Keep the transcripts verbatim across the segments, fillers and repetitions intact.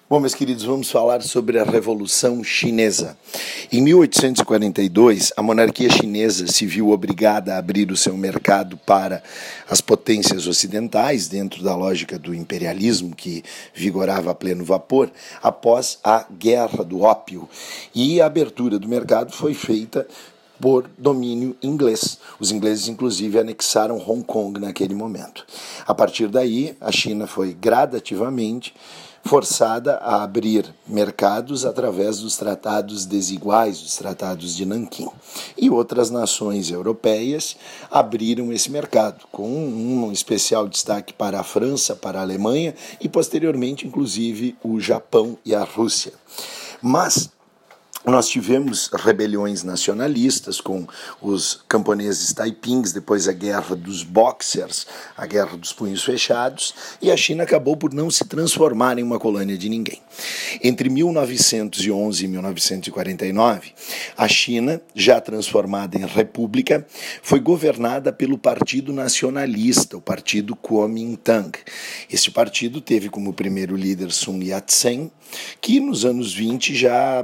Bom, meus queridos, vamos falar sobre a Revolução Chinesa. Em mil oitocentos e quarenta e dois, a monarquia chinesa se viu obrigada a abrir o seu mercado para as potências ocidentais, dentro da lógica do imperialismo que vigorava a pleno vapor, após a Guerra do Ópio. E a abertura do mercado foi feita por domínio inglês. Os ingleses, inclusive, anexaram Hong Kong naquele momento. A partir daí, a China foi gradativamente forçada a abrir mercados através dos tratados desiguais, os tratados de Nanquim. E outras nações europeias abriram esse mercado, com um especial destaque para a França, para a Alemanha e, posteriormente, inclusive, o Japão e a Rússia. Mas nós tivemos rebeliões nacionalistas com os camponeses taipings, depois a guerra dos boxers, a guerra dos punhos fechados, e a China acabou por não se transformar em uma colônia de ninguém. Entre mil novecentos e onze e mil novecentos e quarenta e nove, a China, já transformada em república, foi governada pelo Partido Nacionalista, o Partido Kuomintang. Este partido teve como primeiro líder Sun Yat-sen, que nos anos vinte já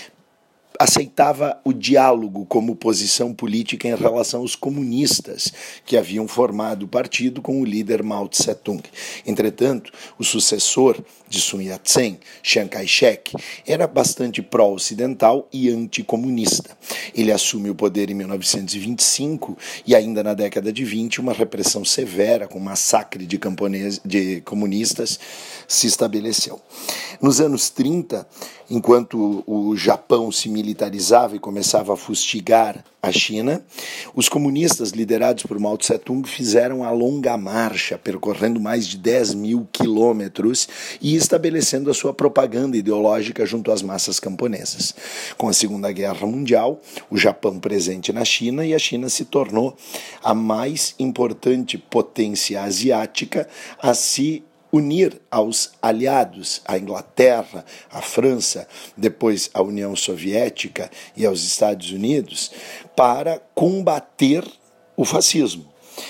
aceitava o diálogo como posição política em relação aos comunistas que haviam formado o partido com o líder Mao Tse-tung. Entretanto, o sucessor de Sun Yat-sen, Chiang Kai-shek, era bastante pró-ocidental e anticomunista. Ele assume o poder em mil novecentos e vinte e cinco e ainda na década de vinte uma repressão severa com massacre de, camponeses, de comunistas se estabeleceu. Nos anos trinta, enquanto o Japão se militarizava e começava a fustigar a China, os comunistas liderados por Mao Tse-tung fizeram a longa marcha, percorrendo mais de dez mil quilômetros e estabelecendo a sua propaganda ideológica junto às massas camponesas. Com a Segunda Guerra Mundial, o Japão presente na China e a China se tornou a mais importante potência asiática a se unir aos aliados, à Inglaterra, à França, depois à União Soviética e aos Estados Unidos, para combater o fascismo.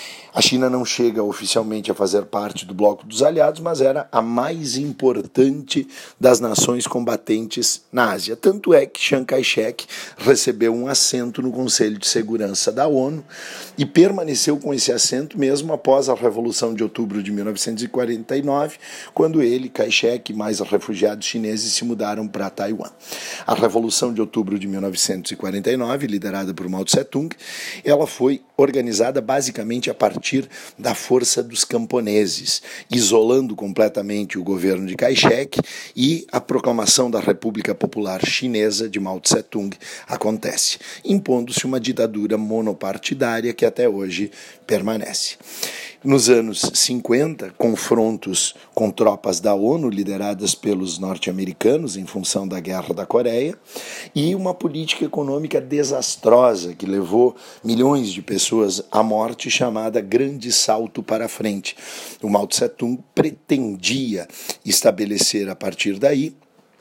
A China não chega oficialmente a fazer parte do bloco dos aliados, mas era a mais importante das nações combatentes na Ásia. Tanto é que Chiang Kai-shek recebeu um assento no Conselho de Segurança da ONU e permaneceu com esse assento mesmo após a Revolução de Outubro de mil novecentos e quarenta e nove, quando ele, Kai-shek e mais refugiados chineses se mudaram para Taiwan. A Revolução de Outubro de mil novecentos e quarenta e nove, liderada por Mao Tse-tung, ela foi organizada basicamente a partir da força dos camponeses, isolando completamente o governo de Kai-shek, e a proclamação da República Popular Chinesa de Mao Tse-tung acontece, impondo-se uma ditadura monopartidária que até hoje permanece. Nos anos cinquenta, confrontos com tropas da ONU lideradas pelos norte-americanos em função da Guerra da Coreia e uma política econômica desastrosa que levou milhões de pessoas à morte, chamada Grande Salto para a Frente. O Mao Tse-tung pretendia estabelecer a partir daí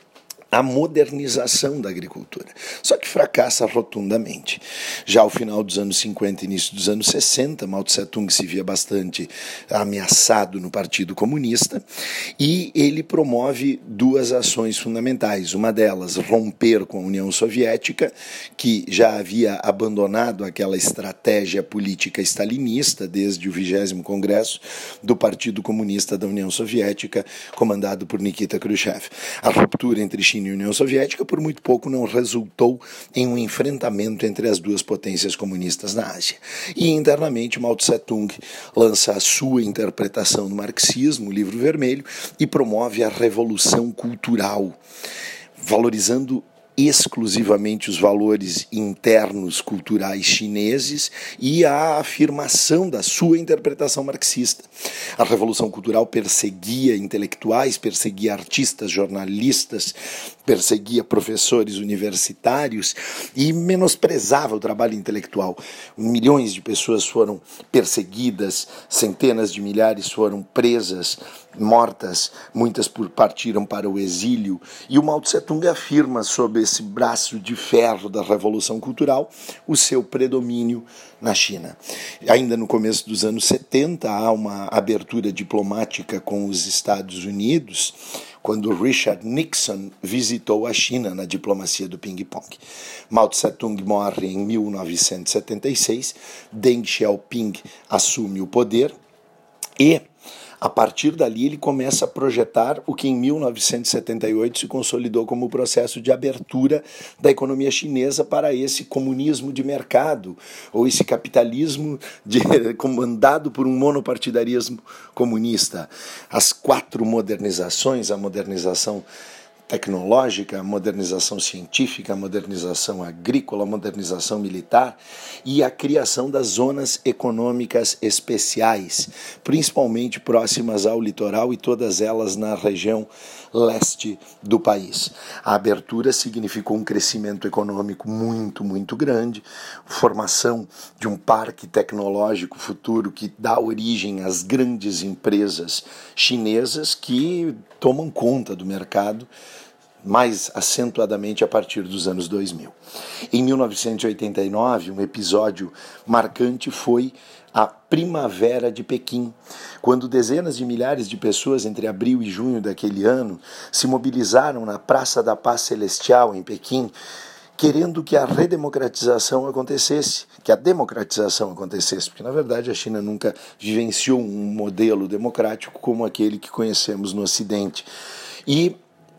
a modernização da agricultura, só que fracassa rotundamente. Já ao final dos anos cinquenta e início dos anos sessenta, Mao Tse-tung se via bastante ameaçado no Partido Comunista e ele promove duas ações fundamentais. Uma delas, romper com a União Soviética, que já havia abandonado aquela estratégia política stalinista desde o vigésimo Congresso do Partido Comunista da União Soviética, comandado por Nikita Khrushchev. A ruptura entre China e União Soviética, por muito pouco, não resultou em um enfrentamento entre as duas potências comunistas na Ásia. E internamente, Mao Tse-tung lança a sua interpretação do marxismo, o Livro Vermelho, e promove a revolução cultural, valorizando exclusivamente os valores internos culturais chineses e a afirmação da sua interpretação marxista. A Revolução Cultural perseguia intelectuais, perseguia artistas, jornalistas, perseguia professores universitários e menosprezava o trabalho intelectual. Milhões de pessoas foram perseguidas, centenas de milhares foram presas, mortas, muitas partiram para o exílio, e o Mao Tse-tung afirma sob esse braço de ferro da Revolução Cultural o seu predomínio na China. Ainda no começo dos anos setenta há uma abertura diplomática com os Estados Unidos, quando Richard Nixon visitou a China na diplomacia do ping-pong. Mao Tse-tung morre em mil novecentos e setenta e seis, Deng Xiaoping assume o poder e, a partir dali, ele começa a projetar o que em mil novecentos e setenta e oito se consolidou como o processo de abertura da economia chinesa para esse comunismo de mercado, ou esse capitalismo de, comandado por um monopartidarismo comunista. As quatro modernizações, a modernização tecnológica, a modernização científica, a modernização agrícola, a modernização militar e a criação das zonas econômicas especiais, principalmente próximas ao litoral e todas elas na região leste do país. A abertura significou um crescimento econômico muito, muito grande, formação de um parque tecnológico futuro que dá origem às grandes empresas chinesas que tomam conta do mercado mais acentuadamente a partir dos anos dois mil. Em mil novecentos e oitenta e nove, um episódio marcante foi a Primavera de Pequim, quando dezenas de milhares de pessoas entre abril e junho daquele ano se mobilizaram na Praça da Paz Celestial em Pequim, querendo que a redemocratização acontecesse, que a democratização acontecesse, porque na verdade a China nunca vivenciou um modelo democrático como aquele que conhecemos no Ocidente. E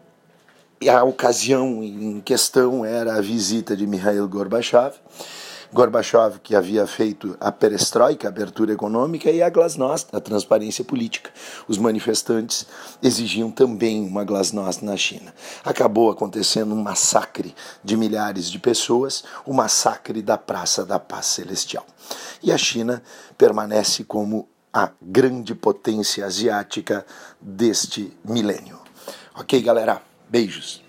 a ocasião em questão era a visita de Mikhail Gorbachev, Gorbachev que havia feito a perestroika, a abertura econômica, e a glasnost, a transparência política. Os manifestantes exigiam também uma glasnost na China. Acabou acontecendo um massacre de milhares de pessoas, o massacre da Praça da Paz Celestial. E a China permanece como a grande potência asiática deste milênio. Ok, galera? Beijos.